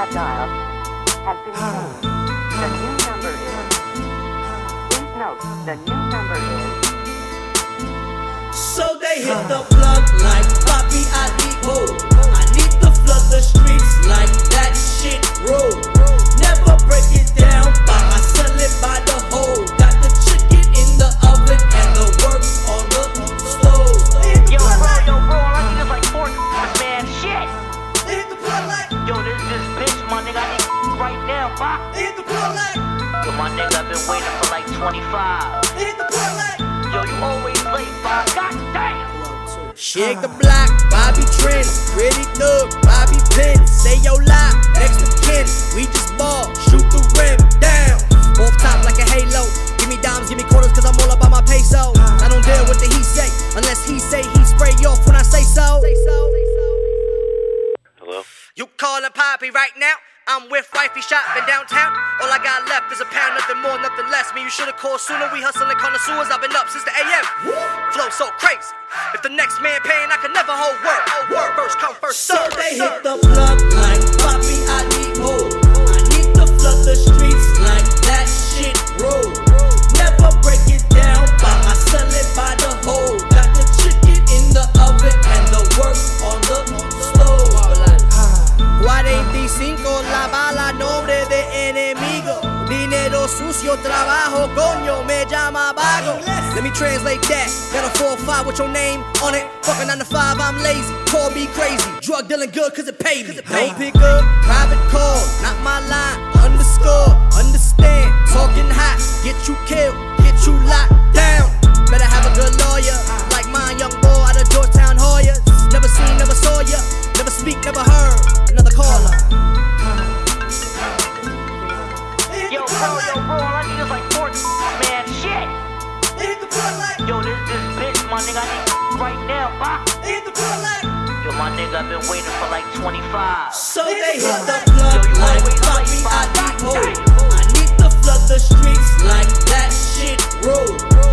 have dialed has been changed. The new number is... Please note, the new number is... So they hit the plug like Papi, I need hope. I need to flood the streets like that shit roll. Never break it down, but I sell it by the whole. Got the chicken in the oven and the work on the stove. Yo, bro, all I need is like 4 man, shit. Hit the plug like. Yo, this bitch, my nigga, I need right now, bye. Hit the plug like. Yo, my nigga, I've been waiting for like 25. Hit the plug like. Yo, you always late, bye. God damn. Shake the block, Bobby Trent, pretty thug, Bobby Penn. Say your lie, next to Ken. We just ball, shoot the rim down. Off top like a halo. Give me dimes, give me quarters, cause I'm all about my peso. I don't deal with the he say, unless he say he spray off when I say so. Hello? You callin' Poppy right now? I'm with wifey shopping downtown. All I got left is a pound, nothing more, nothing less. Man, you should've called sooner. We hustling connoisseurs. I've been up since the AM. Flow so crazy. If the next man paying, I can never hold word. First come, first serve. So they hit the plug like Papi, I need hope. I need to flood the streets like that shit roll. Never break it down, but I sell it by the whole. Got the chicken in the oven and the work on the stove. 45 la bala noble de enemigo. Dinero sucio, trabajo, coño, me llama vago. Let me translate that. Got a 4-5 with your name on it. Fucking 9 to 5, I'm lazy. Call me crazy. Drug dealing good cause it paid me. Don't pick up private call, not my line. Underscore, understand. Talking hot, get you killed, get you locked down. Better have a good lawyer, like mine, young boy out of Georgetown Hoyas. Never seen, never saw ya. Never speak, never heard. Another caller. Yo, bro, all I need is like 4 man, shit. Yo, this bitch, my nigga, I need right now, bye. Yo, my nigga, I've been waiting for like 25. So they hit the plug like Papi, I need hope. I need to flood the streets like that shit roll.